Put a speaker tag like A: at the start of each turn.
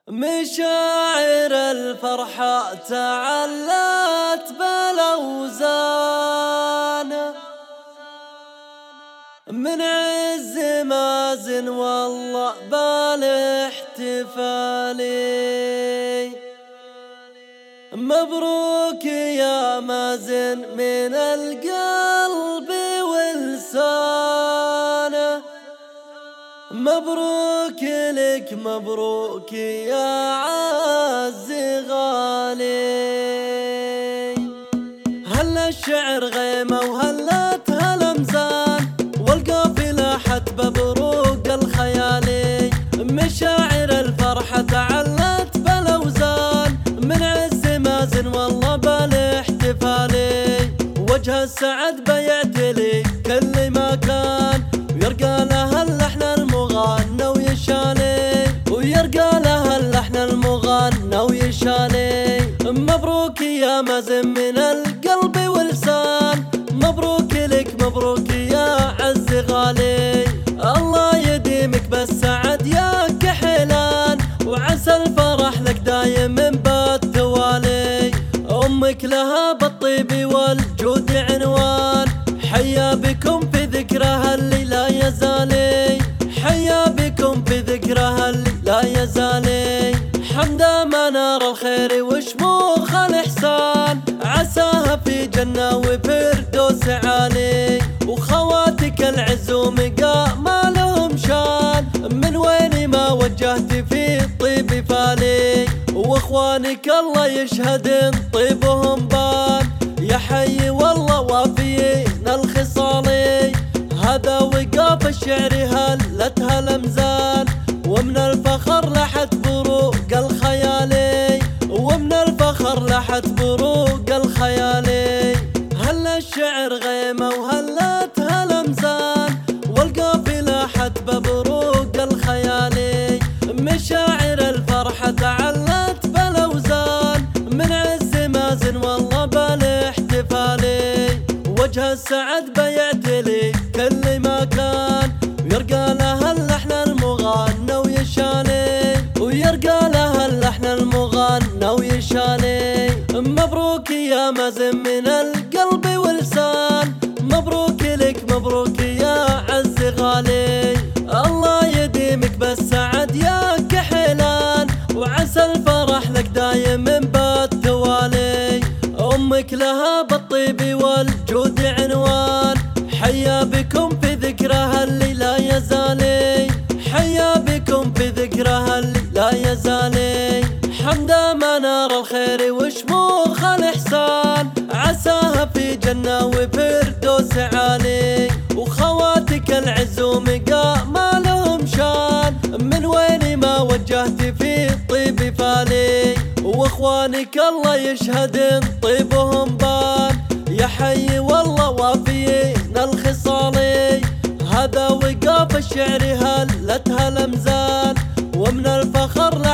A: مشاعر الفرحة تعلت بالأوزان من عز مازن والله بالاحتفالي. مبروك يا مازن من القلب ولسانه، مبروك لك مبروك يا عز غالي. هلا الشعر غيمة وهلتها الأمزان والقافلة حتى بروق الخيالي. مشاعر الفرحة تعلت بالأوزان من عز مازن والله بالاحتفالي. وجه السعد بيعتلي كل ما كان ويرقى لها اللحن المغنى ويشالي، ويرقى لها اللحن المغنى ويشالي. مبروك يا مازن من القلب ولسان، مبروك لك مبروك يا عز غالي. الله يديمك بالسعد يا كحلان، وعسى الفرح لك دايم من بالتوالي. أمك لها بالطيب والجود عنوان، حيا بكم في ذكرها اللي لا يزالي، حيا بكم في ذكرها اللي لا يزالي. حمدا منار الخير وشموخ الإحسان، عساها في جنة وفردوس عالي. وخواتك العز ومقام ما لهم شان، من وين ما وجهت في الطيب فالي. واخوانك الله يشهد طيبهم بان، يا حي والله وافيين الخصالي. هذا وقاف الشعر هلتها الأمزان، ومن الفخر لحت بروق الخيالي، ومن الفخر لحت بروق الخيالي. هلا الشعر غيمة وهلتها الأمزان والقافلة حت بروق الخيالي. مشاعر الفرحة تعلت بالأوزان من عز مازن والله بالاحتفالي. وجه السعد بيعتلي كل ما كان ويرقى لها اللحن المغنى ويشالي، ويرقى لها اللحن المغنى ويشالي. مبروك يا مازن من القلب ولسان، مبروك لك مبروك يا عز غالي. الله يديمك بالسعد يا كحلان، وعسى الفرح لك دايم من بالتوالي. أمك لها بالطيب والجود عنوان، حيا بكم في ذكرها اللي لا يزالي، حيا بكم في ذكرها اللي لا يزالي. حمدا منار الخير وشموخ الإحسان، عساها في جنة وفردوس عالي. وخواتك العز ومقام ما لهم شان، من وين ما وجهت في الطيب فالي. واخوانك الله يشهد طيبهم بان، يا حي والله وافيين الخصالي. هذا وقاف الشعر هلتها الأمزان، ومن الفخر